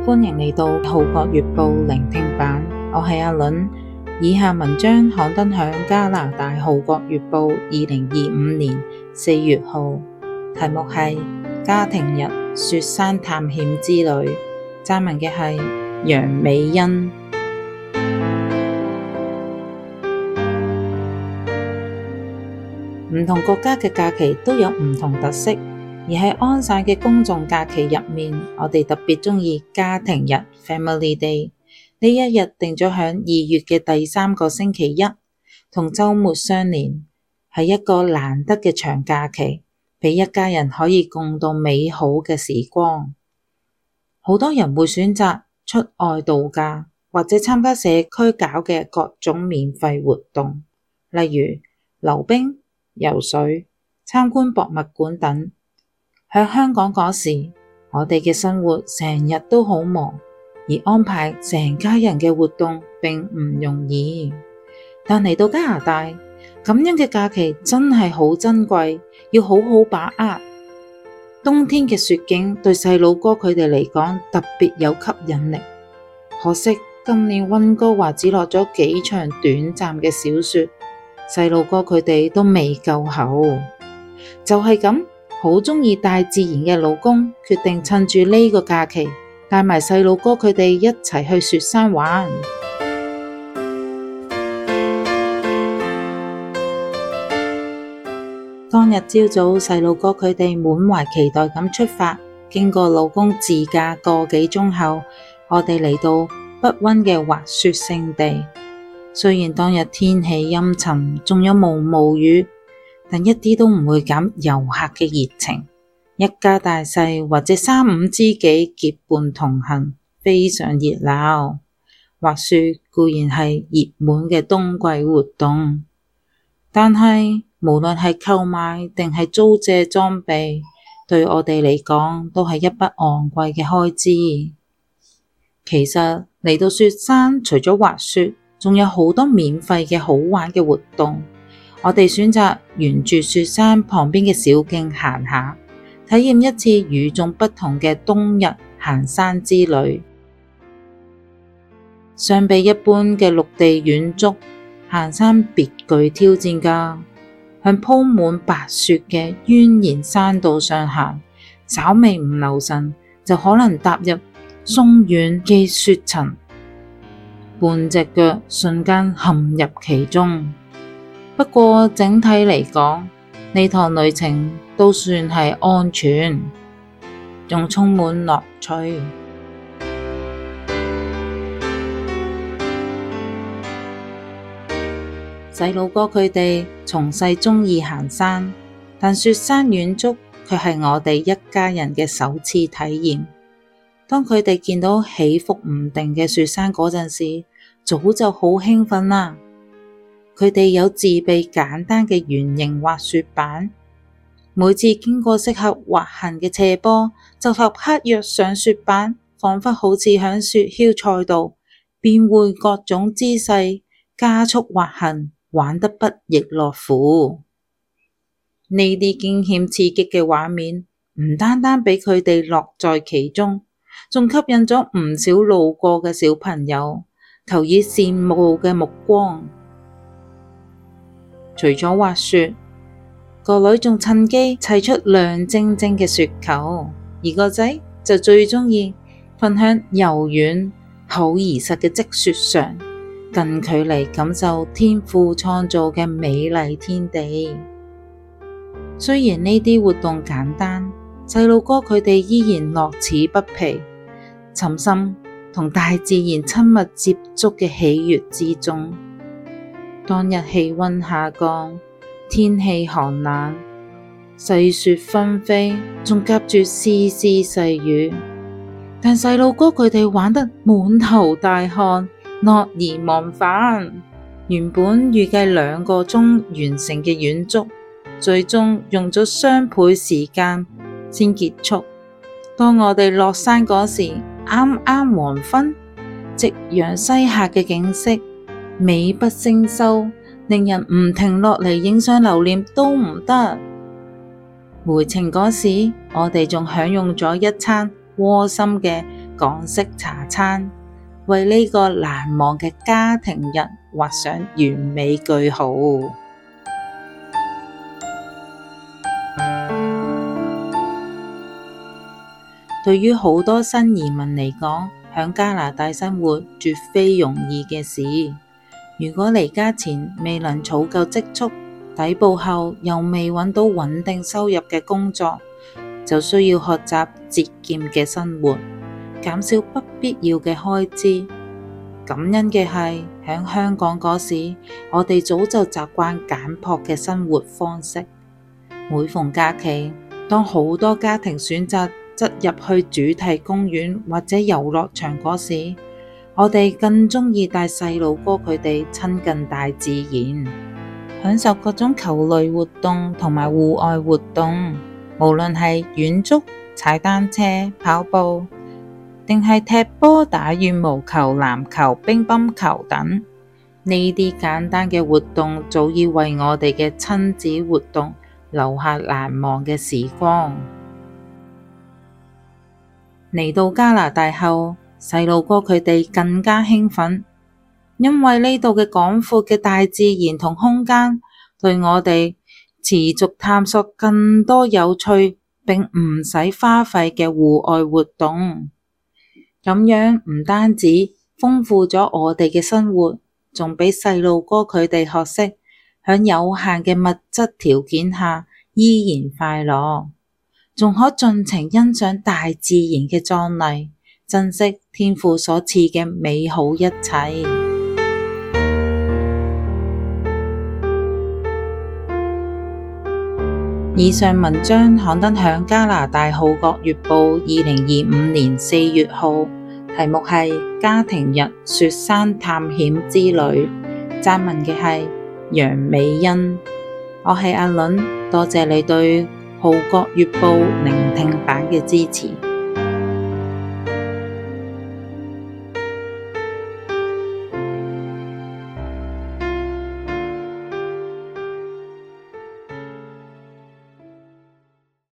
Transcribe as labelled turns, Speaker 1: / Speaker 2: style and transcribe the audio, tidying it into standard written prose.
Speaker 1: 歡迎嚟到《號角月報》聆聽版，我係阿倫。以下文章刊登響加拿大《號角月報》2025年4月號，題目係家庭日雪山探險之旅，撰文嘅係楊美欣。唔同國家嘅假期都有唔同特色，而喺安省嘅公眾假期入面，我哋特別鍾意家庭日 Family Day。呢一日定咗響2月嘅第3個星期一，同週末相連，係一個難得嘅長假期，俾一家人可以共度美好嘅時光。好多人會選擇出外度假，或者參加社區搞嘅各種免費活動，例如溜冰、游水、參觀博物館等。喺香港嗰時，我哋嘅生活成日都好忙，而安排成家人嘅活動並唔容易。但嚟到加拿大，咁樣嘅假期真係好珍貴，要好好把握。冬天嘅雪景對細路哥佢哋嚟講特別有吸引力。可惜今年溫哥華只落咗幾場短暫嘅小雪，細路哥佢哋都未夠厚。就係咁，好鍾意大自然嘅老公決定趁住呢個假期帶埋細路哥佢哋一齊去雪山玩。當日朝早，細路哥佢哋滿懷期待咁出發，經過老公自駕個幾鐘後，我哋嚟到北溫嘅滑雪勝地。雖然當日天氣陰沉，仲有毛毛雨，但一啲都唔會減遊客嘅熱情。一家大細或者3、5知己結伴同行，非常熱鬧。滑雪固然係熱門嘅冬季活動，但係無論係購買定係租借裝備，對我哋嚟講都係一筆昂貴嘅開支。其實嚟到雪山，除咗滑雪，仲有好多免費嘅好玩嘅活動。我哋選擇沿住雪山旁邊嘅小徑行下，體驗一次與眾不同嘅冬日行山之旅。相比一般嘅陸地遠足，行山別具挑戰㗎。向鋪滿白雪嘅蜿蜒山道上行，稍微唔留神就可能踏入鬆軟嘅雪層，半隻腳瞬間陷入其中。不過整體嚟講，呢趟旅程都算係安全，仲充滿樂趣。細路哥佢哋從細鍾意行山，但雪山遠足卻係我哋一家人嘅首次體驗。當佢哋見到起伏唔定嘅雪山嗰陣時，早就好興奮啦。佢哋有自備簡單嘅圓形滑雪板，每次經過適合滑行嘅斜坡，就立刻躍上雪板，彷彿好似響雪橇賽道變換各種姿勢，加速滑行，玩得不亦樂乎。呢啲驚險刺激嘅畫面唔單單俾佢哋樂在其中，仲吸引咗唔少路過嘅小朋友投以羨慕嘅目光。除咗滑雪，個女仲趁機砌出亮晶晶嘅雪球，而個仔就最鍾意瞓響柔軟好而實嘅積雪上，近距離感受天父創造嘅美麗天地。雖然呢啲活動簡單，細路哥佢哋依然樂此不疲，沉浸同大自然親密接觸嘅喜悅之中。當日氣溫下降，天氣寒冷，細雪紛飛，仲夾住絲絲細雨，但細路哥佢哋玩得滿頭大汗，樂而忘返。原本預計2個鐘完成嘅遠足，最終用咗雙倍時間先結束。當我哋落山嗰時，啱啱黃昏，夕陽西下嘅景色美不勝收，令人唔停落嚟影相留念都唔得。回程嗰時，我哋仲享用咗一餐窩心嘅港式茶餐，為呢個難忘嘅家庭日畫上完美句號。對於好多新移民嚟講，響加拿大生活絕非容易嘅事。如果離家前未能儲夠積蓄，抵埗後又未揾到穩定收入嘅工作，就需要學習節儉嘅生活，減少不必要嘅開支。感恩嘅係，響香港嗰時，我哋早就習慣簡樸嘅生活方式。每逢假期，當好多家庭選擇則入去主題公園或者遊樂場嗰時，我哋更鍾意帶細路哥佢哋親近大自然，享受各種球類活動同埋戶外活動，無論係遠足、踩單車、跑步，定係踢波、打羽毛球、籃球、乒乓球等。呢啲簡單嘅活動早已為我哋嘅親子活動留下難忘嘅時光。嚟到加拿大後，細路哥佢哋更加興奮，因為呢度嘅廣闊嘅大自然同空間，對我哋持續探索更多有趣並唔使花費嘅戶外活動。咁樣唔單止豐富咗我哋嘅生活，仲俾細路哥佢哋學識響有限嘅物質條件下依然快樂，仲可盡情欣賞大自然嘅壯麗，珍惜天父所賜嘅美好一切。以上文章刊登響加拿大《號角月報》2025年4月號，題目係家庭日雪山探險之旅，撰文嘅係楊美欣。我係阿倫，多謝你對《號角月報》聆聽版嘅支持。